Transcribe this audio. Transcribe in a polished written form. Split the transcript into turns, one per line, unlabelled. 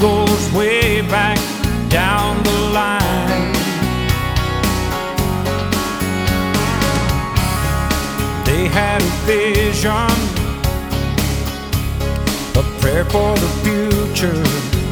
goes way back down the line. They had a vision, a prayer for the future.